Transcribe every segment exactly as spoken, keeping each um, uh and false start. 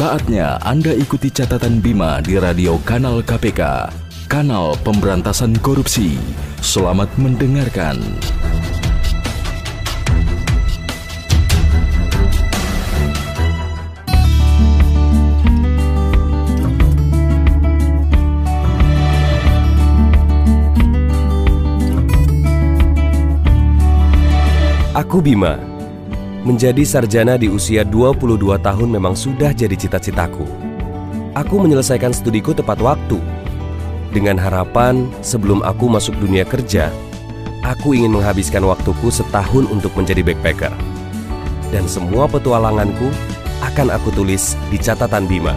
Saatnya Anda ikuti catatan Bima di radio Kanal K P K, Kanal Pemberantasan Korupsi. Selamat mendengarkan. Aku Bima. Menjadi sarjana di usia dua puluh dua tahun memang sudah jadi cita-citaku. Aku menyelesaikan studiku tepat waktu. Dengan harapan sebelum aku masuk dunia kerja, aku ingin menghabiskan waktuku setahun untuk menjadi backpacker. Dan semua petualanganku akan aku tulis di catatan Bima.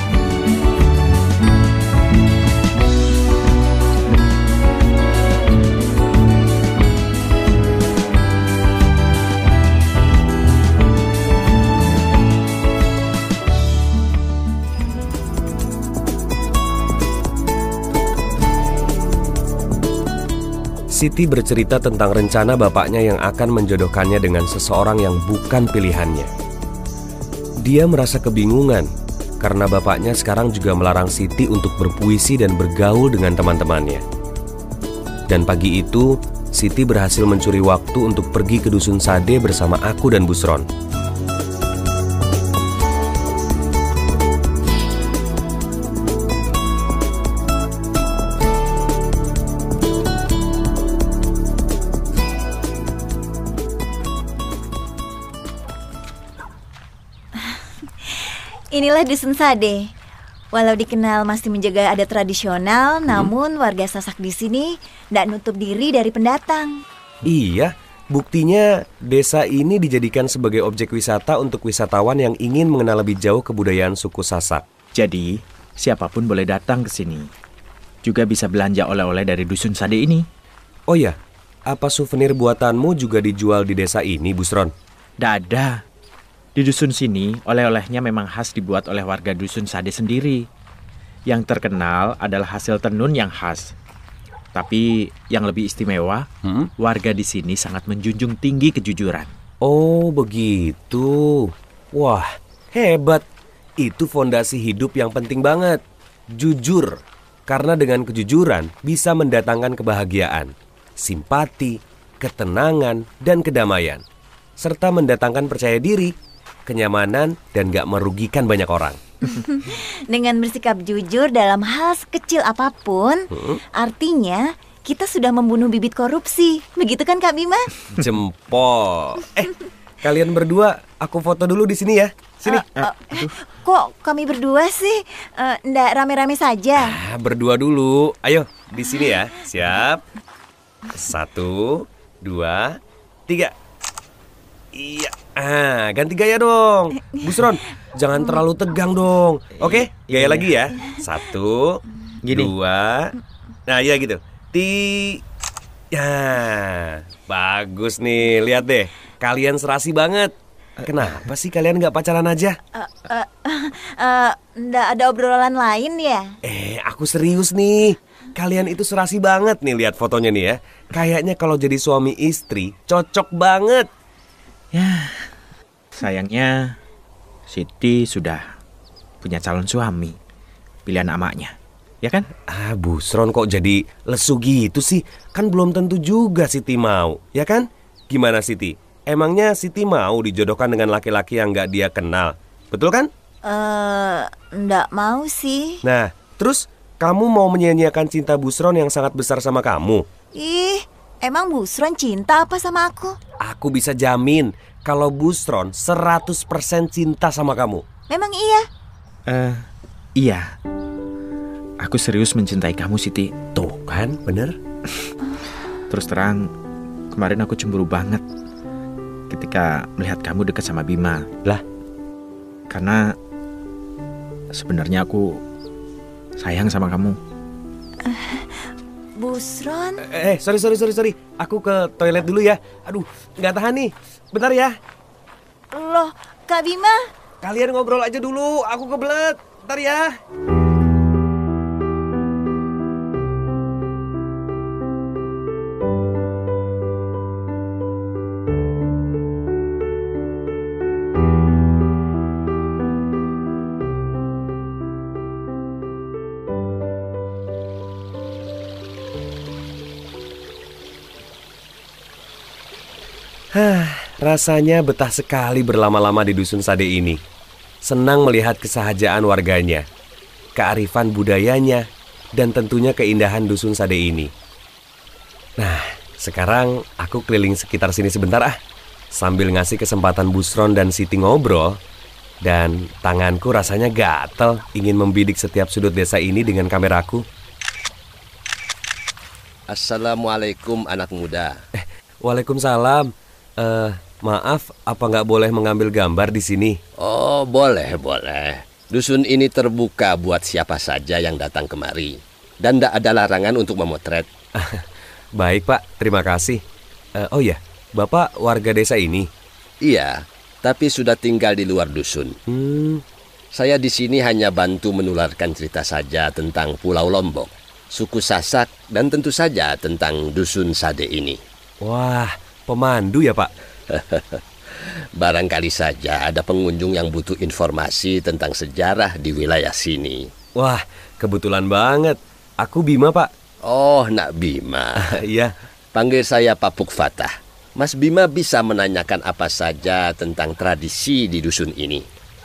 Siti bercerita tentang rencana bapaknya yang akan menjodohkannya dengan seseorang yang bukan pilihannya. Dia merasa kebingungan karena bapaknya sekarang juga melarang Siti untuk berpuisi dan bergaul dengan teman-temannya. Dan pagi itu, Siti berhasil mencuri waktu untuk pergi ke Dusun Sade bersama aku dan Busron. Inilah Dusun Sade. Walau dikenal masih menjaga adat tradisional, hmm. namun warga Sasak di sini tidak nutup diri dari pendatang. Iya, buktinya desa ini dijadikan sebagai objek wisata untuk wisatawan yang ingin mengenal lebih jauh kebudayaan suku Sasak. Jadi, siapapun boleh datang ke sini. Juga bisa belanja oleh-oleh dari Dusun Sade ini. Oh ya, apa souvenir buatanmu juga dijual di desa ini, Busron? Tidak ada. Di dusun sini, oleh-olehnya memang khas dibuat oleh warga Dusun Sade sendiri. Yang terkenal adalah hasil tenun yang khas. Tapi yang lebih istimewa, hmm? warga di sini sangat menjunjung tinggi kejujuran. Oh, begitu. Wah, hebat. Itu fondasi hidup yang penting banget. Jujur. Karena dengan kejujuran bisa mendatangkan kebahagiaan, simpati, ketenangan, dan kedamaian. Serta mendatangkan percaya diri, kenyamanan, dan gak merugikan banyak orang. Dengan bersikap jujur dalam hal sekecil apapun, hmm? artinya kita sudah membunuh bibit korupsi. Begitu kan Kak Bima? Jempol. Eh, kalian berdua aku foto dulu di sini ya. Sini. Uh, uh, kok kami berdua sih? Uh, ndak rame-rame saja. Ah, berdua dulu. Ayo, di sini ya. Siap. Satu, dua, tiga. Iya, ah, ganti gaya dong. Busron, jangan terlalu tegang dong. Oke, gaya iya. lagi ya. Satu, Gini. dua. Nah, iya gitu. Ti, ya, bagus nih. Lihat deh, kalian serasi banget. Kenapa sih kalian nggak pacaran aja? Uh, uh, uh, uh, nggak ada obrolan lain ya? Eh, aku serius nih. Kalian itu serasi banget nih, lihat fotonya nih ya. Kayaknya kalau jadi suami istri cocok banget. Ya, sayangnya Siti sudah punya calon suami, pilihan amaknya, ya kan? Ah, Busron kok jadi lesu gitu sih? Kan belum tentu juga Siti mau, ya kan? Gimana Siti? Emangnya Siti mau dijodohkan dengan laki-laki yang gak dia kenal? Betul kan? Eh, uh, nggak mau sih. Nah, terus kamu mau menyia-nyiakan cinta Busron yang sangat besar sama kamu? Ih, emang Busron cinta apa sama aku? Aku bisa jamin kalau Busron seratus persen cinta sama kamu. Memang iya? Eh, uh, iya. Aku serius mencintai kamu, Siti. Tuh kan, bener? Terus terang, kemarin aku cemburu banget ketika melihat kamu dekat sama Bima. Lah? Karena sebenarnya aku sayang sama kamu. Uh, Busron? Eh, sorry, sorry, sorry, sorry. Aku ke toilet dulu ya. Aduh, nggak tahan nih. Bentar ya. Loh, Kak Bima? Kalian ngobrol aja dulu. Aku kebelet. Bentar ya. Hah, rasanya betah sekali berlama-lama di Dusun Sade ini. Senang melihat kesahajaan warganya, kearifan budayanya, dan tentunya keindahan Dusun Sade ini. Nah, sekarang aku keliling sekitar sini sebentar ah, sambil ngasih kesempatan Busron dan Siti ngobrol. Dan tanganku rasanya gatel ingin membidik setiap sudut desa ini dengan kameraku. Assalamualaikum anak muda. Eh, Waalaikumsalam. Eh, maaf, apa nggak boleh mengambil gambar di sini? Oh, boleh, boleh. Dusun ini terbuka buat siapa saja yang datang kemari. Dan tidak ada larangan untuk memotret. Baik, Pak. Terima kasih. Eh, oh ya, Bapak warga desa ini? Iya, tapi sudah tinggal di luar dusun. Hmm, Saya di sini hanya bantu menularkan cerita saja tentang Pulau Lombok, suku Sasak, dan tentu saja tentang Dusun Sade ini. wah, pemandu ya, Pak? Barangkali saja ada pengunjung yang butuh informasi tentang sejarah di wilayah sini. Wah, kebetulan banget. Aku Bima, Pak. Oh, Nak Bima. Iya. Panggil saya Papuk Fatah. Mas Bima bisa menanyakan apa saja tentang tradisi di dusun ini.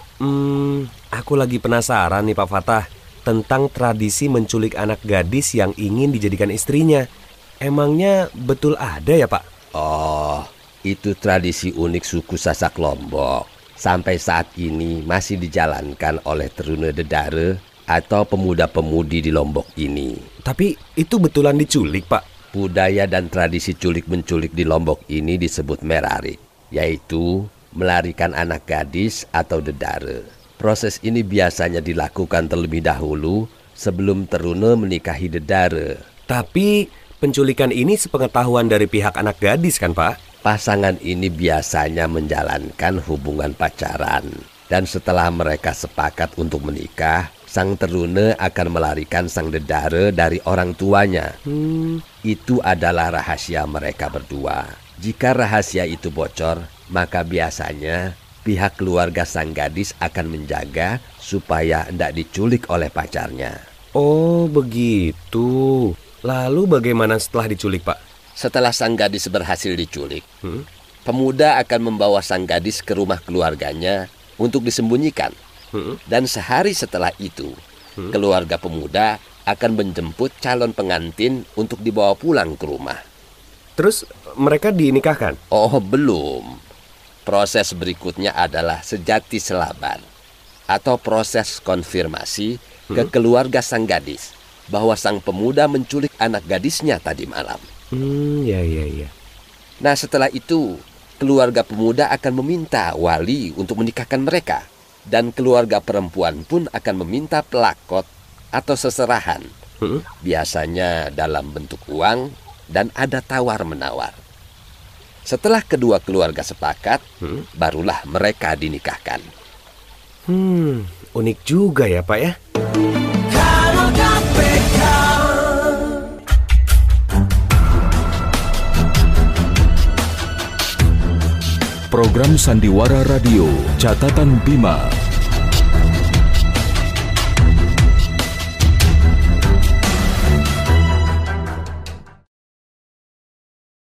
Hmm, aku lagi penasaran nih Pak Fatah tentang tradisi menculik anak gadis yang ingin dijadikan istrinya. Emangnya betul ada ya, Pak? Oh, itu tradisi unik suku Sasak Lombok. Sampai saat ini masih dijalankan oleh teruna dedare atau pemuda-pemudi di Lombok ini. Tapi itu betulan diculik, Pak. Budaya dan tradisi culik-menculik di Lombok ini disebut merarit, yaitu melarikan anak gadis atau dedare. Proses ini biasanya dilakukan terlebih dahulu sebelum teruna menikahi dedare. Tapi penculikan ini sepengetahuan dari pihak anak gadis kan, Pak? Pasangan ini biasanya menjalankan hubungan pacaran. Dan setelah mereka sepakat untuk menikah, sang teruna akan melarikan sang dedare dari orang tuanya. Hmm, Itu adalah rahasia mereka berdua. Jika rahasia itu bocor, maka biasanya pihak keluarga sang gadis akan menjaga supaya tidak diculik oleh pacarnya. oh begitu. Lalu bagaimana setelah diculik, Pak? Setelah sang gadis berhasil diculik, Hmm? pemuda akan membawa sang gadis ke rumah keluarganya untuk disembunyikan. Hmm? Dan sehari setelah itu, keluarga pemuda akan menjemput calon pengantin untuk dibawa pulang ke rumah. Terus mereka dinikahkan? Oh, belum. Proses berikutnya adalah sejati selaban atau proses konfirmasi ke keluarga sang gadis bahwa sang pemuda menculik anak gadisnya tadi malam. Hmm, ya, ya, ya. Nah, setelah itu, keluarga pemuda akan meminta wali untuk menikahkan mereka. Dan keluarga perempuan pun akan meminta pelakot atau seserahan. Hmm? Biasanya dalam bentuk uang dan ada tawar-menawar. Setelah kedua keluarga sepakat, Hmm? barulah mereka dinikahkan. Hmm, unik juga ya, Pak ya. Program Sandiwara Radio Catatan Bima